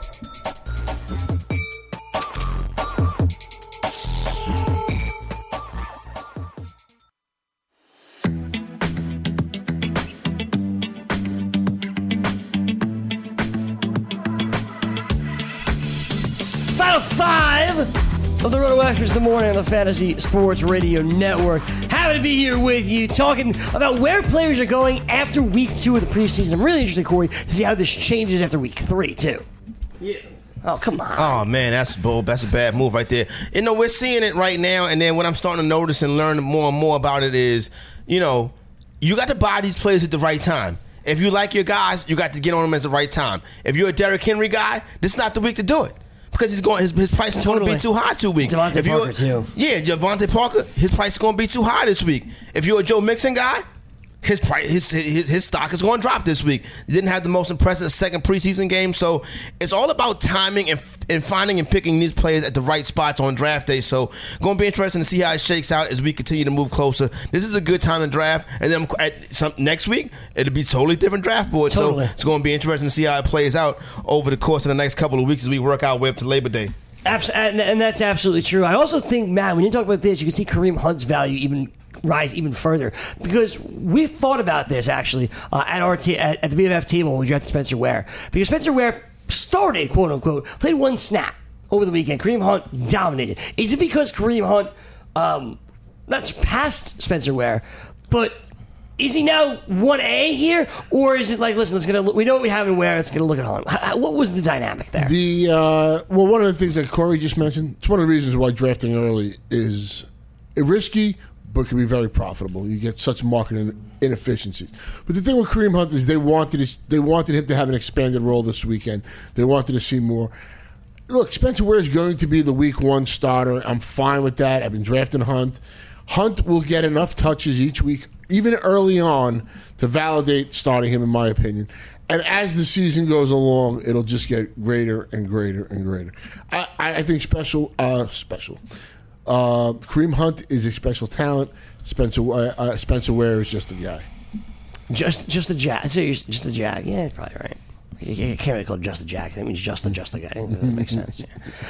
[SPEAKER 4] Final 5 of the Roto Extras in the morning on the Fantasy Sports Radio Network. Happy to be here with you, talking about where players are going after week 2 of the preseason. I'm really interested, Corey, to see how this changes after week 3, too.
[SPEAKER 5] Yeah.
[SPEAKER 4] Oh, come on.
[SPEAKER 5] Oh, man, that's bold. That's a bad move right there. You know, we're seeing it right now, and then what I'm starting to notice and learn more and more about it is, you know, you got to buy these players at the right time. If you like your guys, you got to get on them at the right time. If you're a Derrick Henry guy, this is not the week to do it. Because his price is going to be too high 2 weeks.
[SPEAKER 4] Devontae Parker, too.
[SPEAKER 5] Yeah, Devontae Parker, his price is going to be too high this week. If you're a Joe Mixon guy, his stock is going to drop this week. He didn't have the most impressive second preseason game, so it's all about timing and finding and picking these players at the right spots on draft day. So going to be interesting to see how it shakes out as we continue to move closer. This is a good time to draft, and then next week it'll be totally different draft board.
[SPEAKER 4] Totally.
[SPEAKER 5] So it's going to be interesting to see how it plays out over the course of the next couple of weeks as we work our way up to Labor Day.
[SPEAKER 4] And that's absolutely true. I also think, Matt, when you talk about this, you can see Kareem Hunt's value rise even further, because we've thought about this actually at the BFF table when we drafted Spencer Ware, because Spencer Ware started, quote unquote, played one snap over the weekend. Kareem Hunt dominated. Is it because Kareem Hunt that's past Spencer Ware, but is he now 1A here, or is it like, listen, we know what we have in Ware, let's get a look at Hunt? What was the dynamic there?
[SPEAKER 6] One of the things that Corey just mentioned, it's one of the reasons why drafting early is risky, but can be very profitable. You get such market inefficiencies. But the thing with Kareem Hunt is they wanted him to have an expanded role this weekend. They wanted to see more. Look, Spencer Ware is going to be the week 1 starter. I'm fine with that. I've been drafting Hunt. Hunt will get enough touches each week, even early on, to validate starting him, in my opinion. And as the season goes along, it'll just get greater and greater and greater. I think Kareem Hunt is a special talent. Spencer Ware is just a guy.
[SPEAKER 4] Just a Jag. So just a Jag. Yeah, probably right. You can't really call it just a Jag. That means just a guy. That makes sense.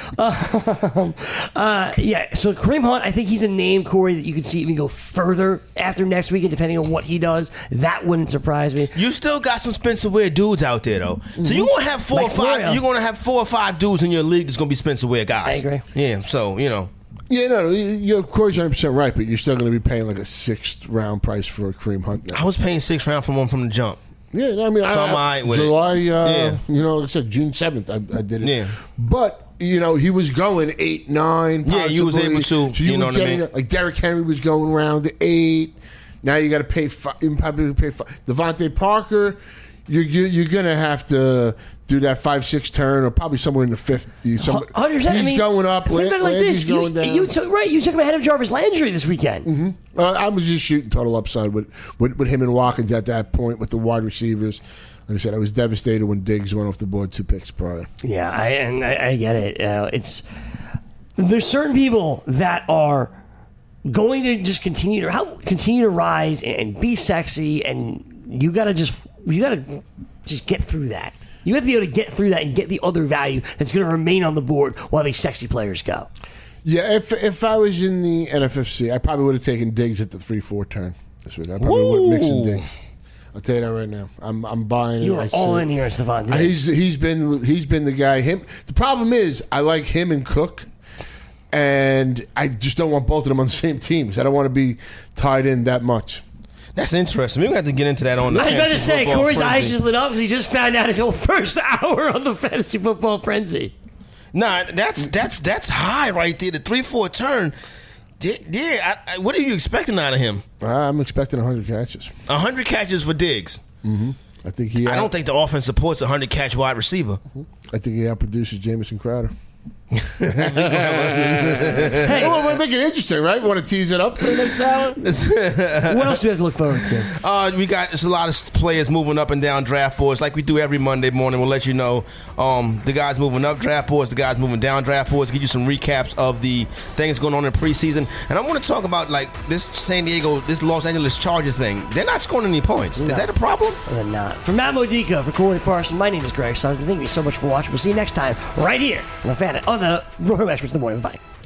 [SPEAKER 4] Yeah. So Kareem Hunt, I think he's a name, Corey, that you could see even go further after next weekend, depending on what he does. That wouldn't surprise me.
[SPEAKER 5] You still got some Spencer Ware dudes out there, though. So you're gonna have 4 or 5. You're gonna have 4 or 5 dudes in your league that's gonna be Spencer Ware guys.
[SPEAKER 4] I agree.
[SPEAKER 5] Yeah. So
[SPEAKER 6] Yeah, no, you're of course 100% right, but you're still going to be paying like a 6th round price for a Kareem Hunt now.
[SPEAKER 5] I was paying 6th round from the jump.
[SPEAKER 6] Yeah, I mean,
[SPEAKER 5] so I'm all right with
[SPEAKER 6] July,
[SPEAKER 5] it.
[SPEAKER 6] like I said, June 7th, I did it.
[SPEAKER 5] Yeah.
[SPEAKER 6] But, he was going 8, 9, possibly.
[SPEAKER 5] Yeah, you was able to.
[SPEAKER 6] So you
[SPEAKER 5] know
[SPEAKER 6] were
[SPEAKER 5] what I mean?
[SPEAKER 6] Like Derrick Henry was going around to 8. Now you got to pay 5. You probably pay 5. Devontae Parker, you're going to have to do that 5-6 turn, or probably somewhere in the 5th.
[SPEAKER 4] 100%.
[SPEAKER 6] He's going up.
[SPEAKER 4] Think about it like this.
[SPEAKER 6] Going down.
[SPEAKER 4] You took him ahead of Jarvis Landry this weekend.
[SPEAKER 6] Mm-hmm. I was just shooting total upside with him and Watkins at that point with the wide receivers. Like I said, I was devastated when Diggs went off the board 2 picks prior.
[SPEAKER 4] Yeah, I get it. There's certain people that are going to just continue to rise and be sexy, and you gotta just get through that. You have to be able to get through that and get the other value that's going to remain on the board while these sexy players go.
[SPEAKER 6] Yeah, if I was in the NFFC, I probably would have taken Diggs at the 3-4 turn this week. I probably would mix in Diggs. I'll tell you that right now. I'm buying it.
[SPEAKER 4] You are all in here, Stephon.
[SPEAKER 6] He's been the guy. The problem is I like him and Cook, and I just don't want both of them on the same team because I don't want to be tied in that much.
[SPEAKER 5] That's interesting. We're going to have to get into that on the
[SPEAKER 4] I was about to say, Corey's
[SPEAKER 5] frenzy.
[SPEAKER 4] eyes just lit up because he just found out his whole first hour on the Fantasy Football Frenzy.
[SPEAKER 5] Nah, that's high right there. The 3-4 turn. Yeah, what are you expecting out of him?
[SPEAKER 6] I'm expecting 100 catches.
[SPEAKER 5] 100 catches for Diggs.
[SPEAKER 6] Mm-hmm. I
[SPEAKER 5] don't think the offense supports a 100-catch wide receiver.
[SPEAKER 6] Mm-hmm. I think he outproduces Jamison Crowder.
[SPEAKER 5] Hey,
[SPEAKER 6] well, we're making it interesting, right? We want to tease it up for the next hour?
[SPEAKER 4] What else do we have to look forward to?
[SPEAKER 5] We got just a lot of players moving up and down draft boards like we do every Monday morning. We'll let you know the guys moving up draft boards, the guys moving down draft boards, give you some recaps of the things going on in preseason. And I want to talk about like this Los Angeles Chargers thing. They're not scoring any points. No. Is that a problem?
[SPEAKER 4] They're not. For Matt Modica, for Corey Parson, my name is Greg Sutton. Thank you so much for watching. We'll see you next time right here on the Roto Experts in the Morning. Bye.